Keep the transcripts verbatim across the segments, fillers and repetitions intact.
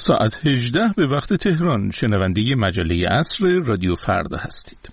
ساعت هجده به وقت تهران. شنونده مجله عصر رادیو فردا هستید.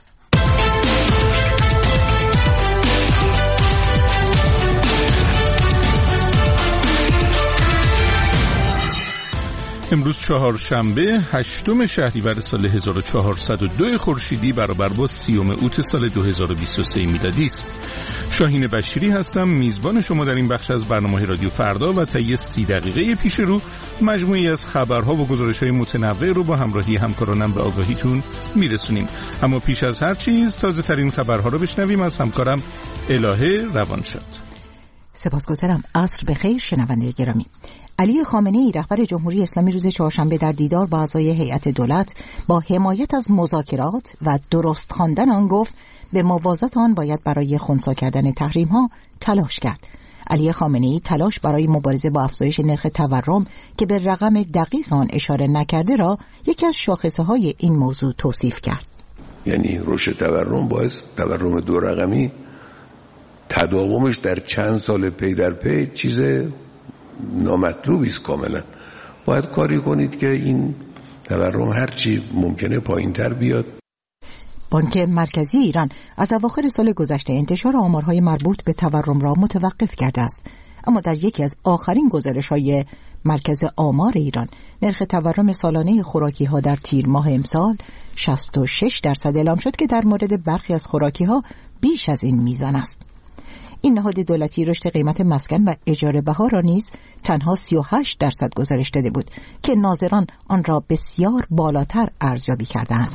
امروز چهارشنبه هشتم شهریور سال هزار و چهارصد و دو خورشیدی برابر با سیوم اوت سال دو هزار و بیست و سه میلادی است. شاهین بشیری هستم، میزبان شما در این بخش از برنامه رادیو فردا و طی سی دقیقه پیش رو مجموعی از خبرها و گزارش‌های متنوع رو با همراهی همکارانم به آگاهیتون میرسونیم. اما پیش از هر چیز تازه ترین خبرها رو بشنویم از همکارم الهه روانشاد. سپاسگزارم. عصر بخیر شنونده گرامی. علی خامنه‌ای رهبر جمهوری اسلامی روز چهارشنبه در دیدار با اعضای هیئت دولت با حمایت از مذاکرات و درست خواندن آن گفت به موازات آن باید برای خنثی کردن تحریم‌ها تلاش کرد. علی خامنه‌ای تلاش برای مبارزه با افزایش نرخ تورم که به رقم دقیق آن اشاره نکرده را یکی از شاخصه‌های این موضوع توصیف کرد. یعنی رشد تورم باعث تورم دو رقمی تداومش در چند سال پی در پی چیز نامطلوبی است. کاملا باید کاری کنید که این تورم هرچی ممکنه پایین‌تر بیاد. بانک مرکزی ایران از اواخر سال گذشته انتشار آمارهای مربوط به تورم را متوقف کرده است، اما در یکی از آخرین گزارش‌های مرکز آمار ایران نرخ تورم سالانه خوراکی‌ها در تیر ماه امسال شصت و شش درصد اعلام شد که در مورد برخی از خوراکی‌ها بیش از این میزان است. این نهاد دولتی رشد قیمت مسکن و اجاره بها را نیز تنها سی و هشت درصد گزارش داده بود که ناظران آن را بسیار بالاتر ارزیابی کردند.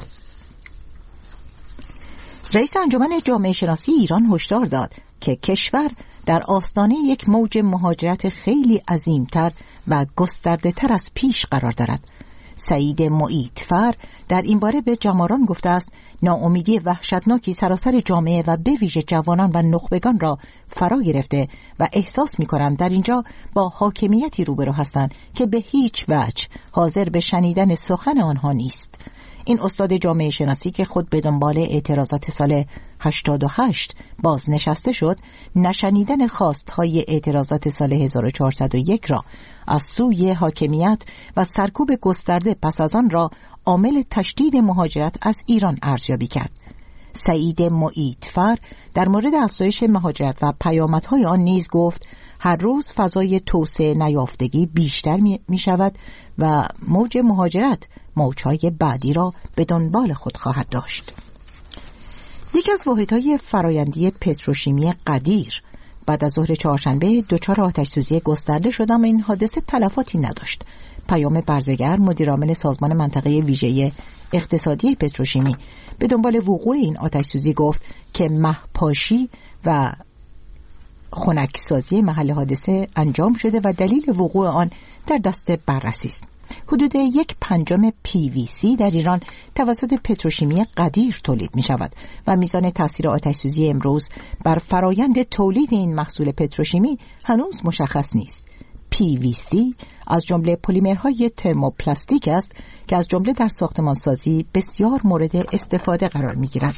رئیس انجمن جامعه شناسی ایران هشدار داد که کشور در آستانه یک موج مهاجرت خیلی عظیمتر و گسترده‌تر از پیش قرار دارد. سعید معیدفر در این باره به جماران گفته است ناامیدی وحشتناکی سراسر جامعه و به ویژه جوانان و نخبگان را فرا گرفته و احساس می‌کنند در اینجا با حاکمیتی روبرو هستند که به هیچ وجه حاضر به شنیدن سخن آنها نیست. این استاد جامعه شناسی که خود به دنبال اعتراضات سال هشتاد و هشت بازنشسته شد، نشنیدن خواستهای اعتراضات سال هزار و چهارصد و یک را از سوی حاکمیت و سرکوب گسترده پس از آن را عامل تشدید مهاجرت از ایران ارزیابی کرد. سعید معیدفر در مورد افزایش مهاجرت و پیامدهای آن نیز گفت هر روز فضای توسعه نیافتگی بیشتر می, می شود و موج مهاجرت موجهای بعدی را به دنبال خود خواهد داشت. یکی از واحدهای فرایندی پتروشیمی قدیر بعد از ظهر چهارشنبه دچار آتش‌سوزی گسترده شد، اما این حادثه تلفاتی نداشت. پیام برزگر مدیرعامل سازمان منطقه ویژه اقتصادی پتروشیمی به دنبال وقوع این آتش‌سوزی گفت که مه‌پاشی و خنک‌سازی محل حادثه انجام شده و دلیل وقوع آن در دست بررسی است. حدود یک پنجم پی وی سی در ایران توسط پتروشیمی قدیر تولید می شود و میزان تاثیر آتش‌سوزی امروز بر فرایند تولید این محصول پتروشیمی هنوز مشخص نیست. پی وی سی از جمله پلیمرهای ترموپلاستیک است که از جمله در ساختمانسازی بسیار مورد استفاده قرار می گیرد.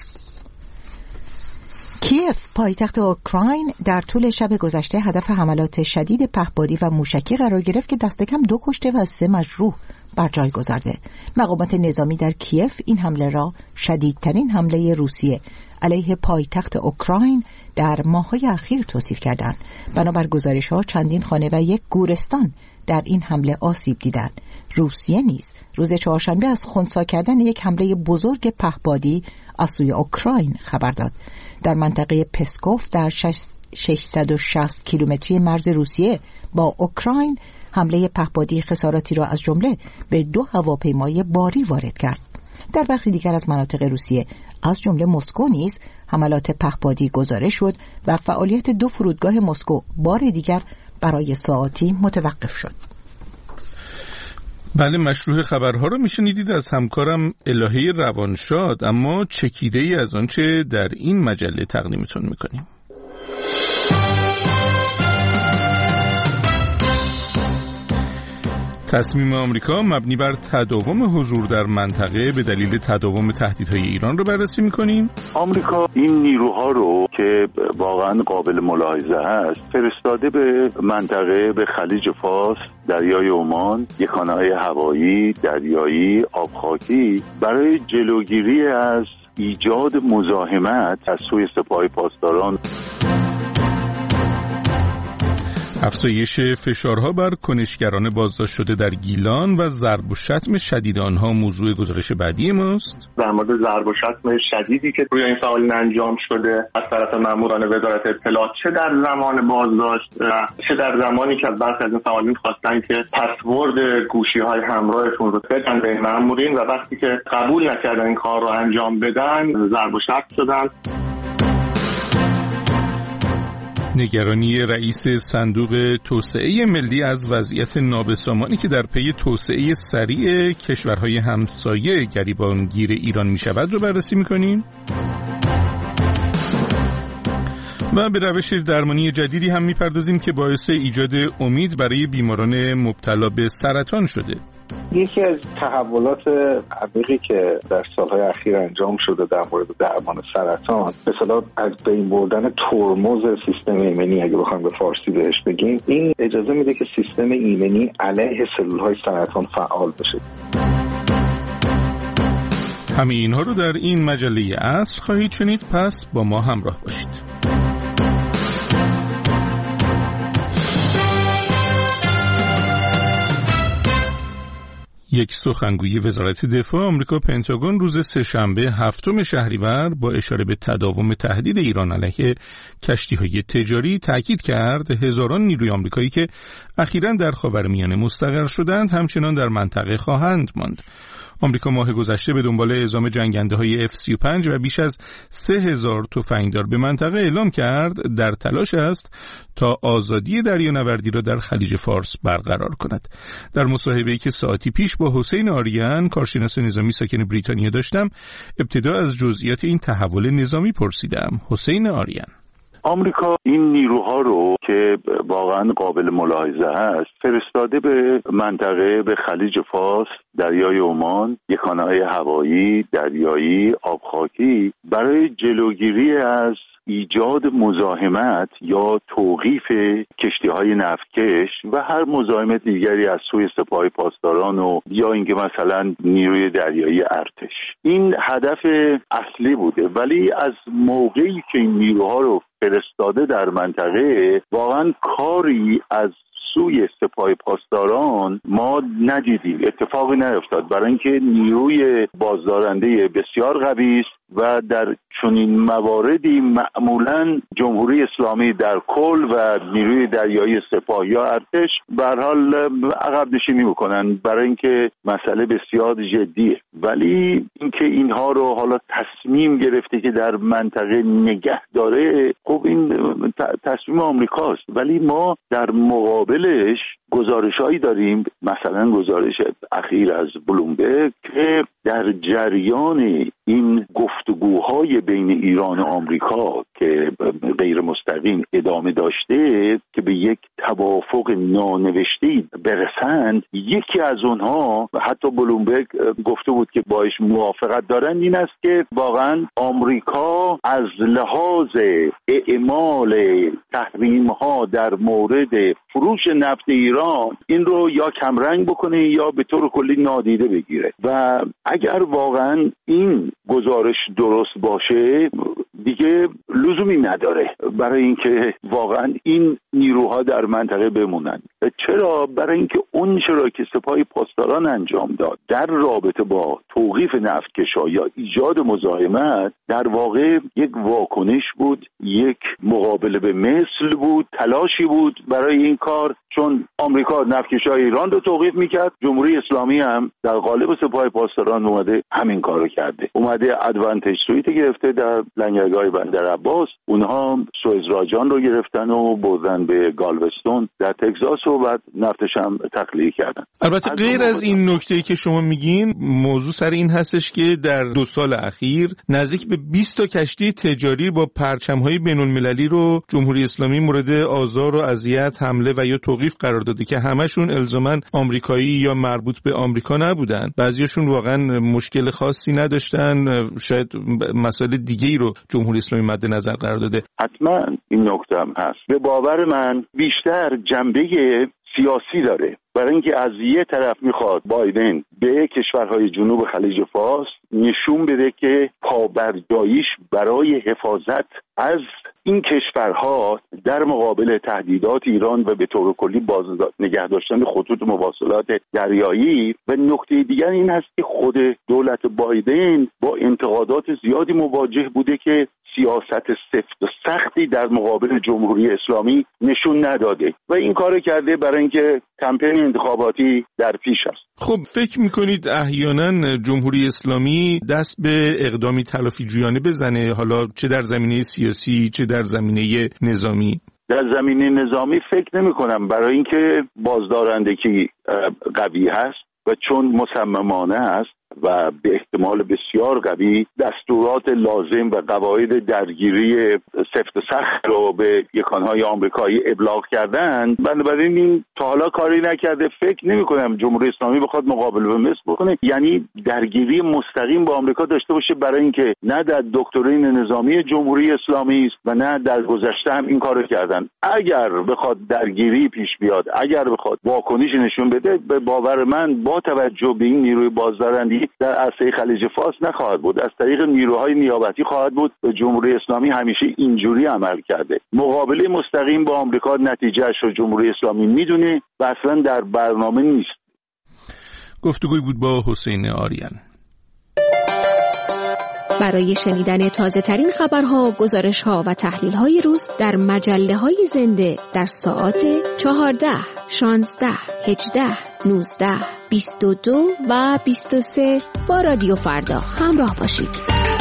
کیف پایتخت اوکراین در طول شب گذشته هدف حملات شدید پهپادی و موشکی قرار گرفت که دست کم دو کشته و سه مجروح بر جای گذارده. مقامات نظامی در کیف این حمله را شدیدترین حمله روسیه علیه پایتخت اوکراین در ماه‌های اخیر توصیف کردند. بنابر گزارش‌ها چندین خانه و یک گورستان در این حمله آسیب دیدند. روسیه نیز روز چهارشنبه از خنثی کردن یک حمله بزرگ پهپادی از سوی اوکراین خبر داد. در منطقه پسکوف در ششصد و شصت کیلومتری مرز روسیه با اوکراین حمله پهپادی خساراتی را از جمله به دو هواپیمای باری وارد کرد. در برخی دیگر از مناطق روسیه از جمله مسکو نیز حملات پهپادی گزارش شد و فعالیت دو فرودگاه مسکو بار دیگر برای ساعاتی متوقف شد. بله، مشروع خبرها رو میشنیدید از همکارم الهه روانشاد، اما چکیده ای از آنچه در این مجله تقدیمتون میکنیم. تصمیم آمریکا مبنی بر تداوم حضور در منطقه به دلیل تداوم تهدیدهای ایران رو بررسی می‌کنیم. آمریکا این نیروها رو که واقعا قابل ملاحظه هست فرستاده به منطقه، به خلیج فارس، دریای عمان، یکانه‌های هوایی، دریایی، آبخاکی برای جلوگیری از ایجاد مزاحمت از سوی سپاه پاسداران. افزایش فشارها بر کنشگران بازداشت شده در گیلان و ضرب و شتم شدید آنها موضوع گزارش بعدی ماست. در مورد ضرب و شتم شدیدی که روی این فعالین انجام شده از طرف ماموران وزارت اطلاعات، چه در زمان بازداشت چه در زمانی که برخی از این فعالین خواستن که پسورد گوشی‌های همراهشون رو بدن به این مامورین و وقتی که قبول نکردن این کار رو انجام بدن ضرب و شتم شدن. نگرانی رئیس صندوق توسعه ملی از وضعیت نابسامانی که در پی توسعه سریع کشورهای همسایه گریبانگیر ایران می شود رو بررسی می کنیم و به روش درمانی جدیدی هم می پردازیم که باعث ایجاد امید برای بیماران مبتلا به سرطان شده. یکی از تحولات عمیقی که در سالهای اخیر انجام شده در مورد درمان سرطان، مثلا از بین بردن ترمز سیستم ایمنی، اگه بخوایم به فارسی بهش بگیم، این اجازه میده که سیستم ایمنی علیه سلولهای سرطان فعال بشه. همه اینها رو در این مجله عصر خواهید شنید، پس با ما همراه باشید. یک سخنگوی وزارت دفاع آمریکا پنتاگون روز سه‌شنبه هفتم شهریور با اشاره به تداوم تهدید ایران علیه کشتی‌های تجاری تاکید کرد هزاران نیروی آمریکایی که اخیراً در خاورمیانه مستقر شدند همچنان در منطقه خواهند ماند. آمریکا ماه گذشته به دنبال اعزام جنگنده‌های اف سی و پنج و بیش از سه هزار تفنگدار به منطقه اعلام کرد در تلاش است تا آزادی دریانوردی را در خلیج فارس برقرار کند. در مصاحبه‌ای که ساعتی پیش با حسین آریان، کارشناس نظامی ساکن بریتانیا داشتم، ابتدا از جزئیات این تحول نظامی پرسیدم. حسین آریان: آمریکا این نیروها رو که واقعا قابل ملاحظه هست فرستاده به منطقه، به خلیج فارس، دریای عمان، یکانه‌های هوایی، دریایی، آبخاکی برای جلوگیری از ایجاد مزاحمت یا توقیف کشتی‌های نفتکش و هر مزاحمت دیگری از سوی سپاه پاسداران و یا اینکه مثلا نیروی دریایی ارتش. این هدف اصلی بوده، ولی از موقعی که این نیروها رو فرستاده در منطقه واقعا کاری از سوی سپاه پاسداران ما ندیدیم، اتفاقی نیفتاد، برای اینکه نیروی بازدارنده بسیار قوی است و در چنین مواردی معمولاً جمهوری اسلامی در کل و نیروی دریایی سپاه یا ارتش به هر حال عقب نشینی میکنن برای اینکه مسئله بسیار جدیه. ولی اینکه اینها رو حالا تصمیم گرفته که در منطقه نگه داره، خب این تصمیم آمریکاست، ولی ما در مقابلش گزارش‌هایی داریم، مثلا گزارش اخیر از بلومبرگ که در جریان این گفتگوهای بین ایران و آمریکا که غیر مستقیم ادامه داشته که به یک توافق نانوشته‌ای برسند، یکی از اونها حتی بلومبرگ گفته بود که باش موافقت دارن، این است که واقعا آمریکا از لحاظ اعمال تحریم‌ها در مورد فروش نفت ایران این رو یا کمرنگ بکنه یا به طور کلی نادیده بگیره و اگر واقعا این گزارش درست باشه دیگه لزومی نداره برای اینکه واقعا این نیروها در منطقه بمونن. چرا؟ برای اینکه اون چرا که سپاه پاسداران انجام داد در رابطه با توقیف نفتکش‌ها یا ایجاد مزاحمت در واقع یک واکنش بود، یک مقابله به مثل بود، تلاشی بود برای این کار، چون آمریکا نفتکش‌های ایران رو توقیف میکرد، جمهوری اسلامی هم در قالب سپاه پاسداران اومده همین کارو کرده، اومده ادوانتج سویت گرفته در لنگرگاه بندر باز اونها سوئز راجان رو گرفتن و بردن به گالوستون در تگزاس و بعد نفتش هم تخلیه کردن. البته غیر از این نکته‌ای که شما میگین، موضوع سر این هستش که در دو سال اخیر نزدیک به بیست تا کشتی تجاری با پرچم‌های بین‌المللی رو جمهوری اسلامی مورد آزار و اذیت، حمله و یا توقیف قرار داده که همشون الزاماً آمریکایی یا مربوط به آمریکا نبودن. بعضیاشون واقعاً مشکل خاصی نداشتن، شاید مسائل دیگه‌ای رو جمهوری اسلامی مد نظر قرار داده. حتما این نکته هم هست. به باور من بیشتر جنبه سیاسی داره، برای اینکه از یه طرف میخواد بایدن به کشورهای جنوب خلیج فارس نشون بده که پابرجاییش برای حفاظت از این کشورها در مقابل تهدیدات ایران و به طور کلی باز نگه داشتن خطوط مواصلات دریایی. و نکته دیگر این هست که خود دولت بایدن با انتقادات زیادی مواجه بوده که سیاست سفت و سختی در مقابل جمهوری اسلامی نشون نداده و این کار کرده برای اینکه کمپین انتخاباتی در پیش است. خب فکر میکنید احیانا جمهوری اسلامی دست به اقدامی تلافی جویانه بزنه، حالا چه در زمینه سیاسی چه در زمینه نظامی؟ در زمینه نظامی فکر نمی کنم، برای اینکه بازدارندگی قوی هست و چون مصممانه است و به احتمال بسیار قوی دستورات لازم و قواعد درگیری سفت و سخت رو به یکانهای آمریکایی ابلاغ کردن، بنابراین این تا حالا کاری نکرده. فکر نمی کنم جمهوری اسلامی بخواد مقابله به مصر بکنه، یعنی درگیری مستقیم با آمریکا داشته باشه، برای اینکه نه در دکترین نظامی جمهوری اسلامی است و نه در گذشته هم این کارو کردن. اگر بخواد درگیری پیش بیاد، اگر بخواد واکنش نشون بده، به باور من با توجه به این نیروی بازدارندگی در عرصه خلیج فارس نخواهد بود، از طریق نیروهای نیابتی خواهد بود. و جمهوری اسلامی همیشه اینجوری عمل کرده، مقابله مستقیم با آمریکا نتیجهش رو جمهوری اسلامی میدونه و اصلا در برنامه نیست. گفتگوی بود با حسین آریان. برای شنیدن تازه ترین خبرها، گزارش‌ها و تحلیل‌های روز در مجله‌های زنده در ساعات چهارده، شانزده، هجده، نوزده، بیست و دو و بیست و سه با رادیو فردا همراه باشید.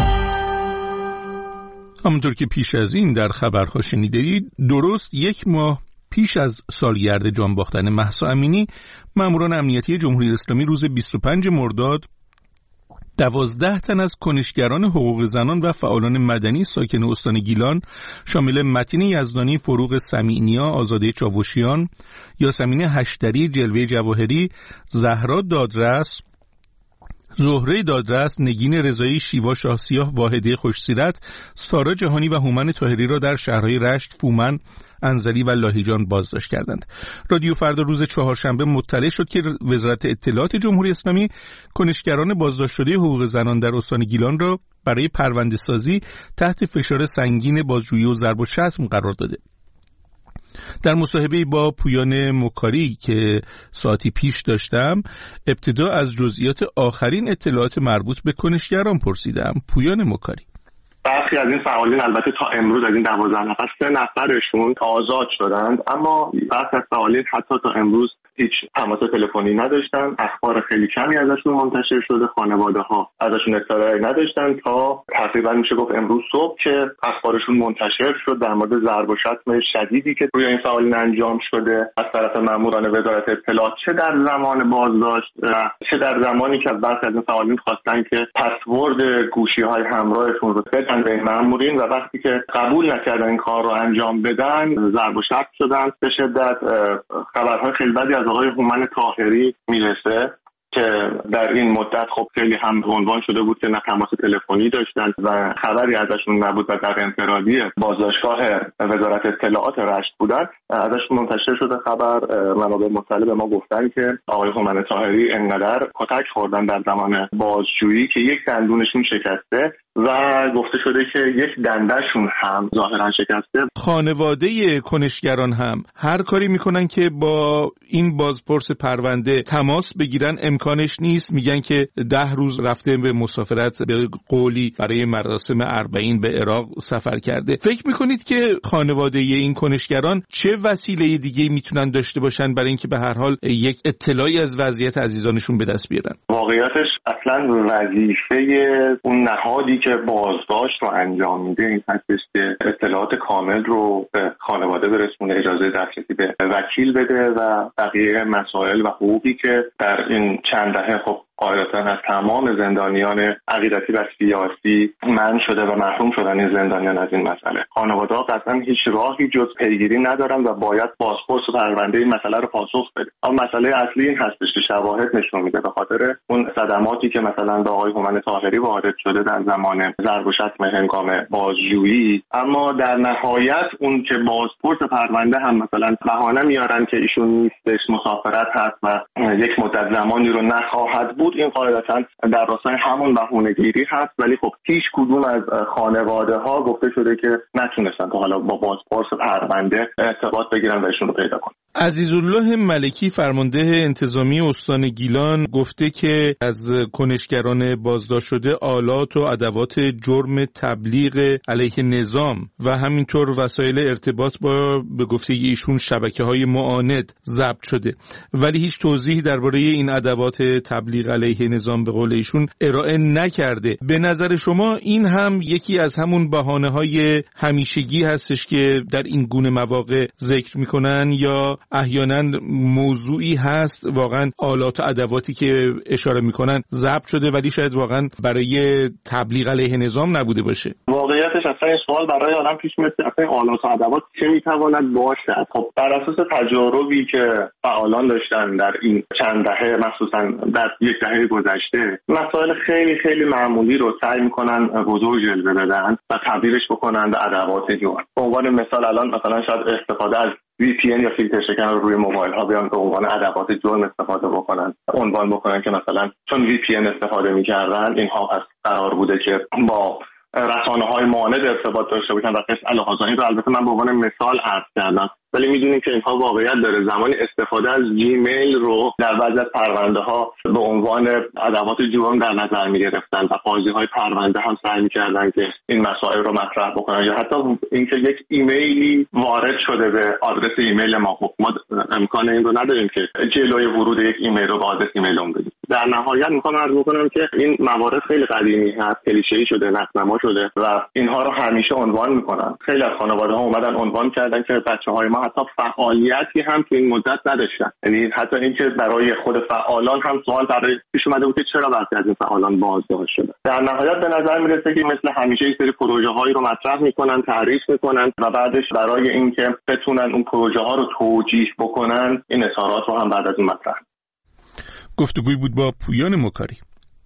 همونطور که پیش از این در خبرها شنیدید، درست یک ماه پیش از سالگرد جان باختن مهسا امینی، ماموران امنیتی جمهوری اسلامی روز بیست و پنج مرداد دوازده تن از کنشگران حقوق زنان و فعالان مدنی ساکن استان گیلان شامل متین یزدانی، فروغ سمیع‌نیا، آزاده چاوشیان، یاسمین هشتری، جلوه جواهری، زهرا دادرس، زهره دادرس، نگین رضایی، شیوا شاهسیاه، واحده خوشسیرت، سارا جهانی و هومن طاهری را در شهرهای رشت، فومن، انزلی و لاهیجان بازداشت کردند. رادیو فردا روز چهارشنبه مطلع شد که وزارت اطلاعات جمهوری اسلامی کنشگران بازداشت شده حقوق زنان در استان گیلان را برای پرونده سازی تحت فشار سنگین بازجویی و ضرب و شتم قرار داده. در مصاحبه با پویان مکاری که ساعتی پیش داشتم، ابتدا از جزئیات آخرین اطلاعات مربوط به کنشگران پرسیدم. پویان مکاری: برخی از این فعالین البته تا امروز از این دوازده نفر سه نفرشون آزاد شدند، اما برخی از فعالین حتی تا امروز هیچ تماس تلفنی نداشتن، اخبار خیلی کمی ازشون منتشر شده، خانواده ها ازشون اطلاعی نداشتن تا تقریبا میشه گفت امروز صبح که اخبارشون منتشر شد در مورد ضرب و شتم شدیدی که روی این فعالین انجام شده از طرف ماموران وزارت اطلاعات، چه در زمان بازداشت چه در زمانی که از برخی از این فعالین خواستن که پسورد گوشی‌های همراهشون رو بدن به این مامورین و وقتی که قبول نکردن این کار رو انجام بدن ضرب و شتم شدن. به شدت خبرهای خیلی بدی از آقای هومن طاهری میرسه که در این مدت خب خیلی هم عنوان شده بود که نه تماس تلفنی داشتن و خبری ازشون نبود و در انفرادی بازداشتگاه وزارت اطلاعات رشت بودن. ازشون منتشر شده خبر، منابع مطلع به ما گفتن که آقای هومن طاهری انقدر کتک خوردن در زمان بازجویی که یک دندونشون شکسته و گفته شده که یک دندهشون هم ظاهرا شکسته. خانواده کنشگران هم هر کاری میکنن که با این بازپرس پرونده تماس بگیرن امکانش نیست، میگن که ده روز رفته به مسافرت به قولی برای مراسم اربعین به عراق سفر کرده. فکر میکنید که خانواده این کنشگران چه وسیله دیگه میتونن داشته باشن برای اینکه به هر حال یک اطلاعی از وضعیت عزیزانشون به دست بیارن؟ واقعیتش اصلا وظیفه اون نهادی که بازداشت رو انجام میده این هستش که اطلاعات کامل رو به خانواده برسونه، اجازه دسترسی به وکیل بده و بقیه مسائل و حقوقی که در این چند دهه خب قاعدتاً از تمام زندانیان عقیدتی و سیاسی منع شده و محروم شدن این زندانیان از این مسئله. خانواده‌ها قطعاً هیچ راهی جز پیگیری ندارن و باید بازپرس پرونده این مسئله رو پاسخ بده. اما مسئله اصلی این هستش که شواهد نشون میده به خاطر اون صدماتی که مثلا به آقای هومن طاهری وارد شده در زمان ضرب و شتم هنگام بازجویی، اما در نهایت اون که بازپرس پرونده هم مثلا بهانه میارن که ایشون نیستش، مسافرت هست و یک مدت زمانی رو نخواهد بود، این قاعدتاً در راستای همون بهونه‌گیری هست. ولی خب هیچ کدوم از خانواده ها گفته شده که نتونستن تا حالا با بازپرس پرونده ارتباط بگیرن و ایشون رو پیدا کنن. عزیزالله ملکی فرمانده انتظامی استان گیلان گفته که از کنشگران بازداشت شده آلات و ادوات جرم تبلیغ علیه نظام و همینطور وسایل ارتباط با به گفته ایشون شبکه‌های معاند ضبط شده، ولی هیچ توضیحی درباره این ادوات تبلیغ علیه نظام به قول ایشون ارائه نکرده. به نظر شما این هم یکی از همون بهانه‌های همیشگی هستش که در این گونه مواقع ذکر میکنن، یا احیانا موضوعی هست واقعا آلات و ادواتی که اشاره میکنن ضبط شده ولی شاید واقعا برای تبلیغ علیه نظام نبوده باشه؟ واقعیتش اصلا این سوال برای آدم پیش میاد که اصلا آلات و ادوات چه میتواند باشد. خب بر اساس تجاربی که فعالان داشتن در این چند دهه، مخصوصا در یک دهه گذشته، مسائل خیلی خیلی معمولی رو سعی میکنن بزرگ جلوه بدن و تبدیلش بکنن به ادوات جرم. به عنوان مثال الان مثلا شاید استفاده از وی پی ان یا فیلتر شکن رو روی موبایل ها بیان به عنوان ادوات جرم استفاده بکنن، عنوان بکنن که مثلا چون وی پی ان استفاده میکردن اینها پس قرار بوده که با رسانه های معاند ارتباط داشته باشن و قص الهازانی رو البته من به عنوان مثال عرض کردم، ولی میدونیم که اینها واقعیت داره. زمانی استفاده از جیمیل رو در بعضی از پرونده ها به عنوان ادوات جرم در نظر میگرفتن و قاضی های پرونده هم سعی میکردن که این مسائل رو مطرح بکنن، یا حتی اینکه یک ایمیلی وارد شده به آدرس ایمیل ما، خب ما امکان این رو نداریم که جلوی ورود یک ایمیل رو به آدرس ایمیل اون بدیم. در نهایت میخوام عرض بکنم که این موارد خیلی قدیمی هست، کلیشه‌ای شده، نقدنما شده و اینها رو همیشه عنوان میکنن. خیلی از خانواده‌ها اومدن عنوان کردن که بچه‌های ما حتی فعالیتی هم تو این مدت نداشتن، یعنی حتی اینکه برای خود فعالان هم سوال برای پیش اومده بود که چرا برخی از این فعالان بازداشت شدن. در نهایت به نظر میرسه که مثل همیشه این سری پروژه‌هایی رو مطرح میکنن، تعریف میکنن و بعدش برای اینکه بتونن اون پروژه‌ها رو توجیه بکنن این اظهارات رو هم بعد از اون مطرح. گفتگوی بود با پویان مکاری.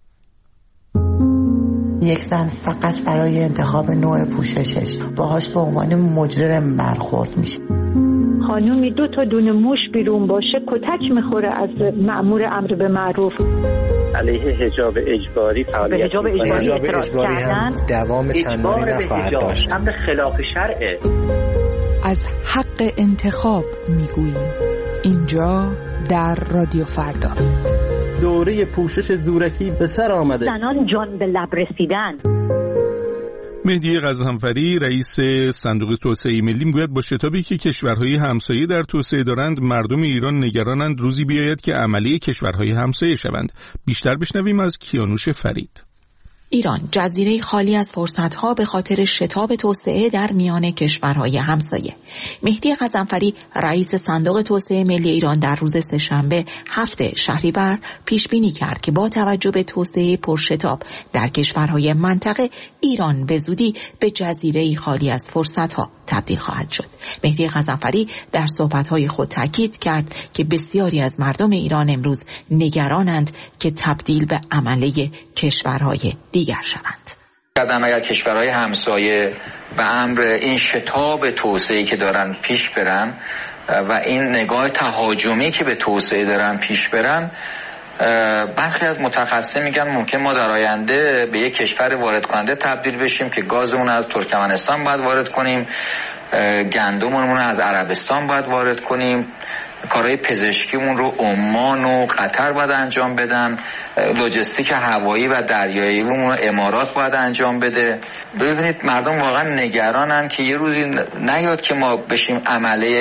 یک زن فقط برای انتخاب نوع پوششش باهاش به عنوان مجرم برخورد میشه. خانومی دو تا دونه موش بیرون باشه کتک میخوره از مأمور امر به معروف. علیه حجاب اجباری فعالیت حجاب اجباری اعتراض کردن دوام چندانی نخواهد داشت. امر خلاف شرعه. از حق انتخاب میگوییم اینجا در رادیو فردا. دوره پوشش زورکی به سر آمده. زنان جان به لب رسیدن. مهدی غزنفری رئیس صندوق توسعه ملی میگوید با شتابی که کشورهای همسایه در توسعه دارند مردم ایران نگرانند روزی بیاید که عملی کشورهای همسایه شوند. بیشتر بشنویم از کیانوش فرید. ایران جزیره خالی از فرصت‌ها به خاطر شتاب توسعه در میان کشورهای همسایه. مهدی غزنفری رئیس صندوق توسعه ملی ایران در روز سه‌شنبه هفته شهریور پیش بینی کرد که با توجه به توسعه پرشتاب در کشورهای منطقه ایران به زودی به جزیره خالی از فرصت‌ها تبدیل خواهد شد. مهدی غزنفری در صحبت‌های خود تاکید کرد که بسیاری از مردم ایران امروز نگرانند که تبدیل به عمله کشورهای دیگر شوند. قدم اگر کشورهای همسایه به امر این شتاب توسعه‌ای که دارن پیش برن و این نگاه تهاجمی که به توسعه دارن پیش برن، برخی از متخصصین میگن ممکن ما در آینده به یک کشور وارد کننده تبدیل بشیم که گازمون از ترکمنستان باید وارد کنیم، گندممون از عربستان باید وارد کنیم، کارهای پزشکیمون رو عمان و قطر باید انجام بدن، لوجستیک هوایی و دریاییمون رو امارات باید انجام بده. ببینید مردم واقعا نگرانن که یه روزی نیاد که ما بشیم عمله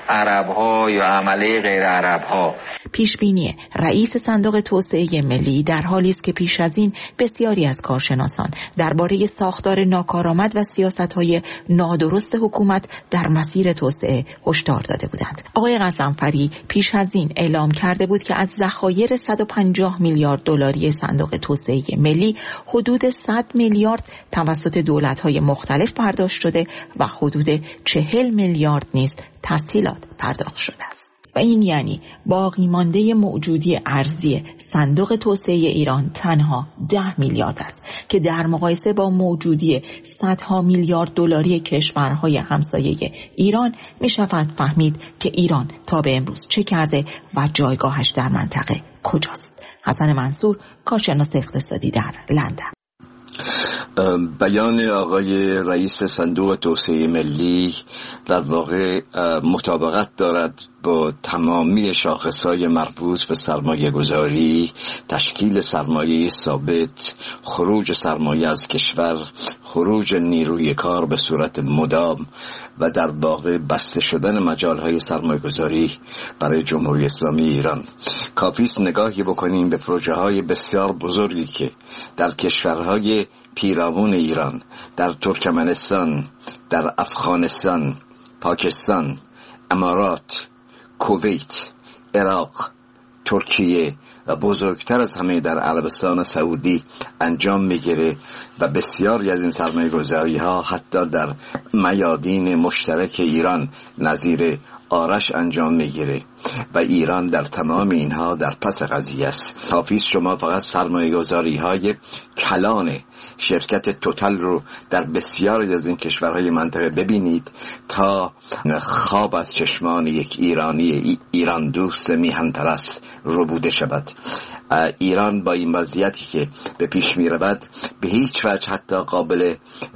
عرب‌ها یا عمله غیر عرب‌ها. پیشبینی رئیس صندوق توسعه ملی در حالی است که پیش از این بسیاری از کارشناسان درباره ساختار ناکارآمد و سیاست‌های نادرست حکومت در مسیر توسعه هشدار داده بودند. آقای غضنفری پیش از این اعلام کرده بود که از ذخایر صد و پنجاه میلیارد دلاری صندوق توسعه ملی حدود صد میلیارد توسط دولت‌های مختلف پرداخت شده و حدود چهل میلیارد نیز تسهیلات پرداخت شده است. و این یعنی باقی مانده موجودی ارزی صندوق توسعه ایران تنها ده میلیارد است که در مقایسه با موجودی صدها میلیارد دلاری کشورهای همسایه ایران می شود فهمید که ایران تا به امروز چه کرده و جایگاهش در منطقه کجاست. حسن منصور، کارشناس اقتصادی در لندن. بیان آقای رئیس صندوق توسعه ملی در واقع مطابقت دارد با تمامی شاخصهای مربوط به سرمایه گذاری، تشکیل سرمایه ثابت، خروج سرمایه از کشور، خروج نیروی کار به صورت مدام و در واقع بسته شدن مجالهای سرمایه گذاری برای جمهوری اسلامی ایران. کافیست نگاهی بکنیم به پروژه های بسیار بزرگی که در کشورهای پیرامون ایران، در ترکمنستان، در افغانستان، پاکستان، امارات، کویت، عراق، ترکیه و بزرگتر از همه در عربستان سعودی انجام میگیره و بسیاری از این سرمایه گذاری ها حتی در میادین مشترک ایران نظیر آرش انجام میگیره و ایران در تمام اینها در پس قضیه است. حافظ شما فقط سرمایه گذاری های کلان شرکت توتال رو در بسیاری از این کشورهای منطقه ببینید تا خواب از چشمان یک ایرانی ایران دوست میهن پرست ربوده شود. ایران با این وضعیتی که به پیش می رود به هیچ وجه حتی قابل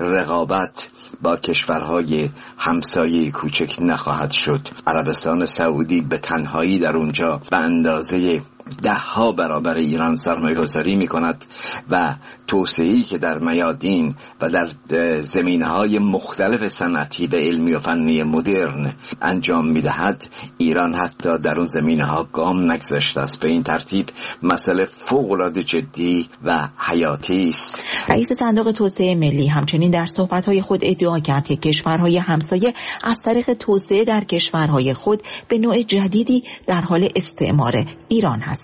رقابت با کشورهای همسایه کوچک نخواهد شد. عربستان سعودی به تنهایی در اونجا به اندازه ده ها برابر ایران سرمایه گذاری می کند و توسعه‌ای که در میادین و در زمینهای مختلف صنعتی و علمی و فنی مدرن انجام می دهد. ایران حتی در اون زمینها گام نگذاشته است. به این ترتیب مسئله فوق‌العاده جدی و حیاتی است. رئیس صندوق توسعه ملی همچنین در صحبت‌های خود ادعا کرد که کشورهای همسایه از طریق توسعه در کشورهای خود به نوع جدیدی در حال استعمار ایران هستند.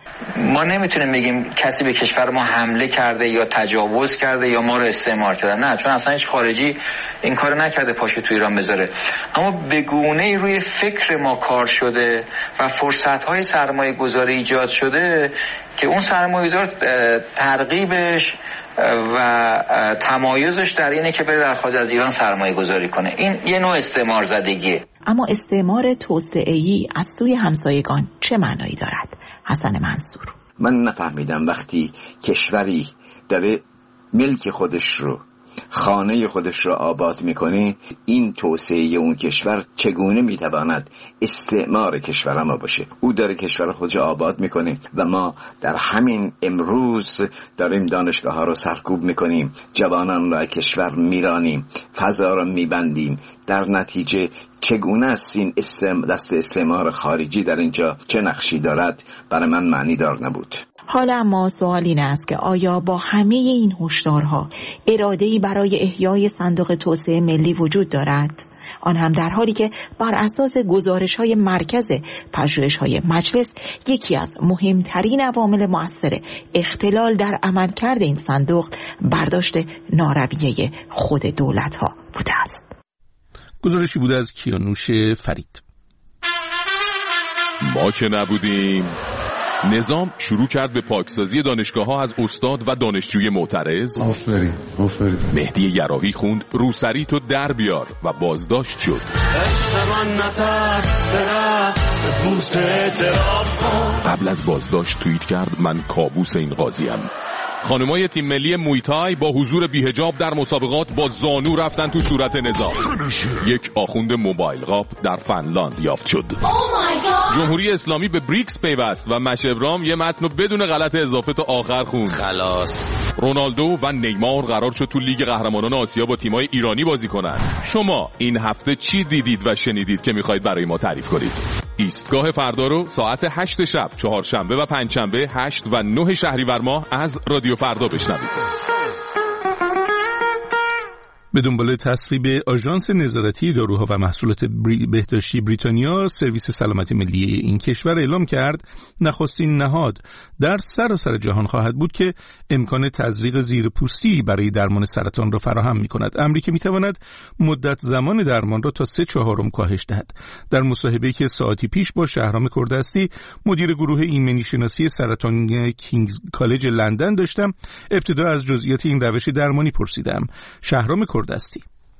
ما نمیتونیم بگیم کسی به کشور ما حمله کرده یا تجاوز کرده یا ما رو استعمار کرده، نه، چون اصلا هیچ خارجی این کارو نکرده پاشو تو ایران بذاره. اما به گونه‌ای روی فکر ما کار شده و فرصت‌های سرمایه گذاری ایجاد شده که اون سرمایه گذار ترغیبش و تمایزش در اینه که بره در خارج از ایران سرمایه گذاری کنه. این یه نوع استعمار زدگیه. اما استعمار توسعه‌ای از سوی همسایگان چه معنایی دارد؟ حسن منصور: من نفهمیدم وقتی کشوری داره ملک خودش رو، خانه خودش رو آباد میکنه، این توسعه اون کشور چگونه میتواند استعمار کشور ما باشه؟ او داره کشور خودش آباد میکنه و ما در همین امروز داریم دانشگاه ها رو سرکوب میکنیم، جوانان را کشور میرانیم، فضا رو میبندیم. در نتیجه چگونه است این استعم... دست استعمار خارجی در اینجا چه نقشی دارد برای من معنی دار نبود. حالا اما سوال این است که آیا با همه این هشدارها اراده‌ای برای احیای صندوق توسعه ملی وجود دارد؟ آن هم در حالی که بر اساس گزارش‌های مرکز پژوهش‌های مجلس یکی از مهمترین عوامل مؤثر اختلال در عملکرد این صندوق برداشت نارویه خود دولت‌ها بوده است. گزارشی بوده از کیانوش فرید. ما که نبودیم. نظام شروع کرد به پاکسازی دانشگاه‌ها از استاد و دانشجوی معترض. آفرین آفرین. مهدی یراحی خوند روسری تو در بیار و بازداشت شد. قبل از بازداشت توییت کرد من کابوس این قاضیم. خانمای تیم ملی مویتای با حضور بی‌حجاب در مسابقات با زانو رفتن تو صورت نظام. یک آخوند موبایل قاپ در فنلاند یافت شد. جمهوری اسلامی به بریکس پیوست و مش ابرام یه متن بدون غلط اضافه تا آخر خوند. خلاص. رونالدو و نیمار قرار شد تو لیگ قهرمانان آسیا با تیمای ایرانی بازی کنن. شما این هفته چی دیدید و شنیدید که میخواید برای ما تعریف کنید؟ ایستگاه فردا رو ساعت هشت شب، چهارشنبه و پنجشنبه هشت و نه شهریور ماه از رادیو فردا بشنوید. به دنبال تصویب آژانس نظارتی داروها و محصولات بهداشتی بریتانیا، سرویس سلامت ملی این کشور اعلام کرد نخستین نهاد در سراسر جهان خواهد بود که امکان تزریق زیرپوستی برای درمان سرطان را فراهم می‌کند، امری که می‌تواند مدت زمان درمان را تا سه چهارم کاهش دهد. در مصاحبه‌ای که ساعتی پیش با شهرام کردستی، مدیر گروه ایمنی شناسی سرطان کینگز کالج لندن داشتم، ابتدا از جزئیات این روش درمانی پرسیدم. شهرام دستی.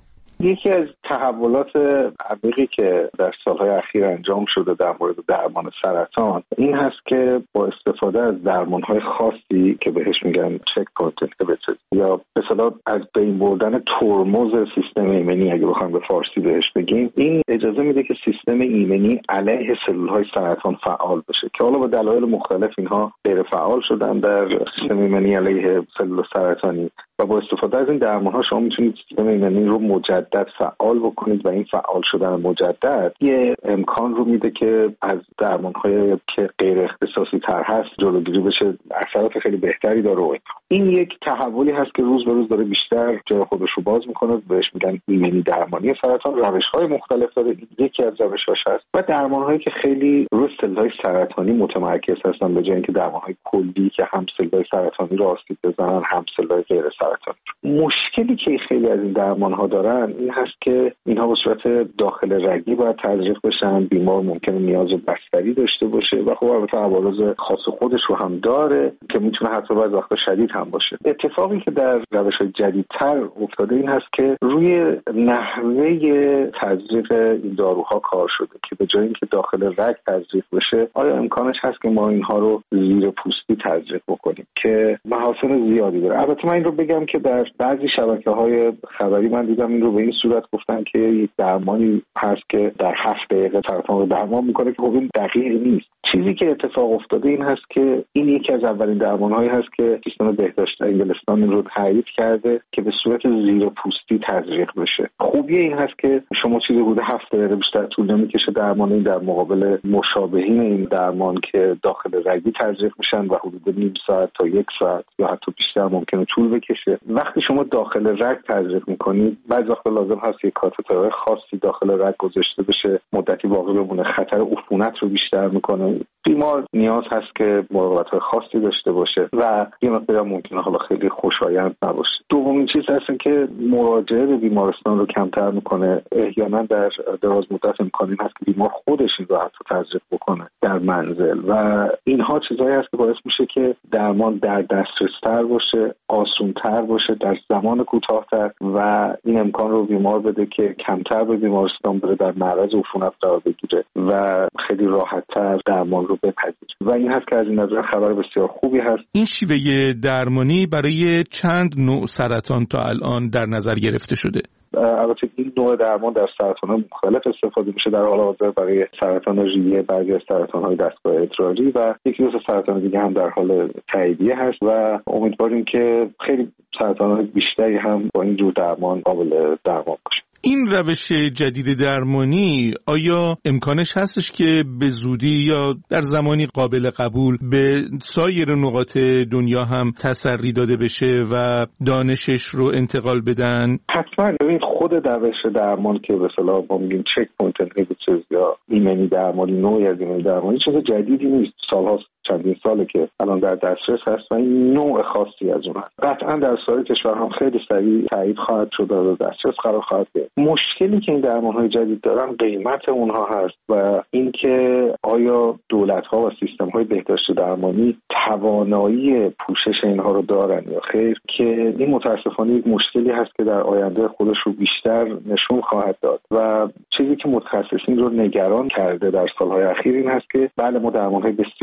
یکی از تحولات عمیقی که در سالهای اخیر انجام شده در مورد درمان سرطان این هست که با استفاده از درمانهای خاصی که بهش میگن چک پوینت اینهیبیتورز یا به اصطلاح از بین بردن ترمز سیستم ایمنی، اگه بخوایم به فارسی بهش بگیم، این اجازه میده که سیستم ایمنی علیه سلولهای سرطان فعال بشه که حالا به دلایل مختلف اینها غیر فعال شدن در سیستم ایمنی علیه سلول سرطانی و با استفاده از این درمان‌ها شما میتونید سیستم ایمنی رو مجدد فعال بکنید و این فعال شدن مجدد یه امکان رو میده که از درمان‌های که غیر اختصاصی تر هست جلوگیری بشه، اثرات خیلی بهتری داره. این یک تحولی هست که روز به روز داره بیشتر جای خودش رو باز میکنه، بهش میگن ایمنی درمانی سرطان. روش‌های مختلف داره، یکی از روش‌هاش هست و درمان‌هایی که خیلی روی سلول‌های سرطانی متمرکز هستن به جای اینکه درمان‌های کلی که هم سلول‌های سرطانی رو آسیب بزنن هم سلول‌های غیر سرطانی. مشکلی که خیلی از این درمان‌ها دارن این هست که اینها به صورت داخل رگی باید تزریق بشن، بیمار ممکنه نیاز به بستری داشته باشه و خب البته عوارض خاص خودش رو هم داره که میتونه حتی بعضی وقتا شدید هم باشه. اتفاقی که در روش‌های جدیدتر افتاده این هست که روی نحوه تزریق این داروها کار شده که به جای اینکه داخل رگ تزریق بشه آیا امکانش هست که ما اینها رو زیر پوستی تزریق بکنیم که محاسن زیادی داره. البته من این رو بگم که در بعضی شبکه‌های خبری من دیدم این رو به این صورت گفتن که یک درمانی هست که در هفت دقیقه سرطان رو درمان میکنه که خب این دقیق نیست. چیزی که اتفاق افتاده این هست که این یکی از اولین درمان‌هایی هست که سیستم بهداشت انگلستان رو تایید کرده که به صورت زیر پوستی تزریق بشه. خوبی این هست که شما چیزی بوده هفت دقیقه بیشتر طول نمیکشه درمان این در مقابل مشابهین این درمان که داخل رگی تزریق میشن و حدود نیم ساعت تا یک ساعت یا حتی بیشتر ممکنه طول بکشه. وقتی شما داخل رگ تزریق میکنید بعضی وقتا لازم هست یک کاتتر خاصی داخل رگ گذاشته بشه، مدتی باقی بمونه، خطر عفونت رو بیشتر میکنه. بیمار نیاز هست که مراقبت‌های خاصی داشته باشه و یه مقدار ممکنه حالا خیلی خوشایند نباشه. دومین چیز هست که مراجعه به بیمارستان رو کمتر میکنه. احیانا در دراز مدت امکان این هست که بیمار خودش این رو حتی تزریق بکنه در منزل و اینها چیزایی هست که باعث میشه که درمان در دسترس‌تر باشه، آسان‌تر باشه، در زمان کوتاه‌تر و این امکان رو بیمار بده که کمتر به بیمارستان بره، در معرض عفونت قرار بگیره و خیلی راحت‌تر درمان رو بپذیره و این هست که از این نظر خبر بسیار خوبی هست. این شیوه درمانی برای چند نوع سرطان تا الان در نظر گرفته شده؟ البته این نوع درمان در سرطان‌های مختلف استفاده میشه، در حال حاضر برای سرطان ریه، بعضی از سرطان‌های دستگاه ادراری و یکی دو سرطان دیگه هم در حال تاییدیه هست و امیدواریم که خیلی سرطان‌های بیشتری هم با این جور درمان قابل درمان باشه. این روش جدید درمانی آیا امکانش هستش که به زودی یا در زمانی قابل قبول به سایر نقاط دنیا هم تسری داده بشه و دانشش رو انتقال بدن؟ حتما. ببین خود روش درمان که به اصطلاح ما میگیم چک پوینت اینهیبیتورز یا ایمنی درمانی، نوعی از ایمنی درمانی چیز جدیدی نیست، سال‌هاست، چندین ساله که الان در دسترس هست و این نوع خاصی از اون هست. قطعا در سایر کشورها خیلی سریع تایید خواهد شد و در دسترس قرار خواهد گرفت. مشکلی که این درمان‌های جدید دارن قیمت اونها هست و اینکه آیا دولت‌ها و سیستم‌های بهداشت درمانی توانایی پوشش اینها رو دارن یا خیر، که این متأسفانه یک مشکلی هست که در آینده خودش رو بیشتر نشون خواهد داد و چیزی که متخصصین رو نگران کرده در سال‌های اخیر این هست که بله ما درمان‌های بسیار مفید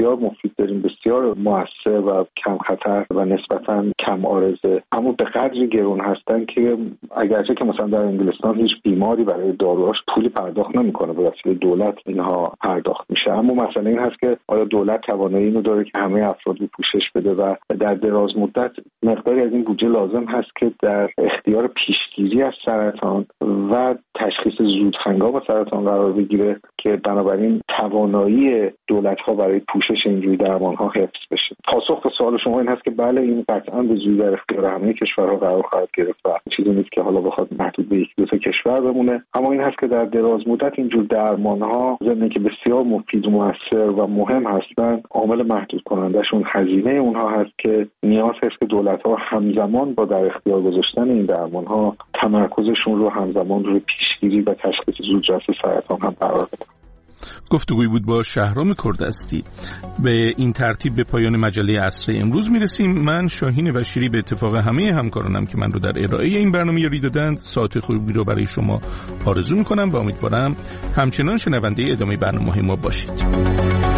ترکیب داریم بسیار مؤثر و کم خطر و نسبتاً کم عارضه، اما به قدری گران هستن که اگرچه که مثلا در انگلستان هیچ بیماری برای داروهاش پولی پرداخت نمیکنه، به وسیله دولت اینها پرداخت میشه. اما مسئله این هست که آیا دولت توانایی اینو داره که همه افراد رو پوشش بده و در دراز مدت مقداری از این بودجه لازم هست که در اختیار پیشگیری از سرطان و تشخیص زود هنگام سرطان قرار بگیره که بنابراین توانایی دولت‌ها برای پوشش اینجوری درمان‌ها حفظ بشه. پاسخ به سوال شما این هست که بله، این قطعاً به زودی در اختیار همه کشورها قرار خواهد گرفت و چیزی نیست که حالا بخواد محدود به یک دو تا کشور بمونه، اما این هست که در دراز مدت اینجور درمان‌ها ضمن اینکه بسیار مفید و مؤثر و مهم هستن، عامل محدود کنندهشون هزینه اونها هست که نیاز هست که دولت‌ها همزمان با در اختیار گذاشتن این درمان‌ها تمرکزشون رو همزمان روی پیشگیری و تشخیص زودرس سرطان هم قرار بدن. گفتگوی بود با شهرام کردستی. به این ترتیب به پایان مجله عصر امروز میرسیم. من شاهین بشیری به اتفاق همه همکارانم که من رو در ارائه این برنامه یاری دادند ساعت خوبی رو برای شما آرزو میکنم و امیدوارم همچنان شنونده ادامه برنامه ما باشید.